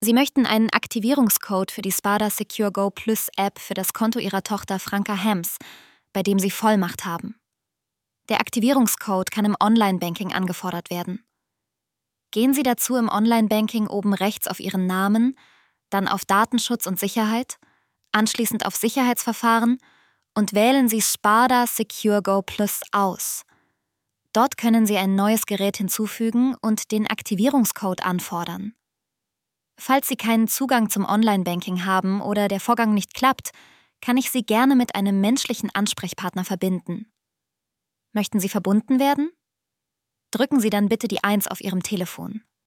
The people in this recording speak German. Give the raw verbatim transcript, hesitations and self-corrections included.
Sie möchten einen Aktivierungscode für die Sparda Secure Go Plus App für das Konto Ihrer Tochter Franka Hems, bei dem Sie Vollmacht haben. Der Aktivierungscode kann im Online-Banking angefordert werden. Gehen Sie dazu im Online-Banking oben rechts auf Ihren Namen, dann auf Datenschutz und Sicherheit, anschließend auf Sicherheitsverfahren und wählen Sie Sparda Secure Go Plus aus. Dort können Sie ein neues Gerät hinzufügen und den Aktivierungscode anfordern. Falls Sie keinen Zugang zum Online-Banking haben oder der Vorgang nicht klappt, kann ich Sie gerne mit einem menschlichen Ansprechpartner verbinden. Möchten Sie verbunden werden? Drücken Sie dann bitte die eins auf Ihrem Telefon.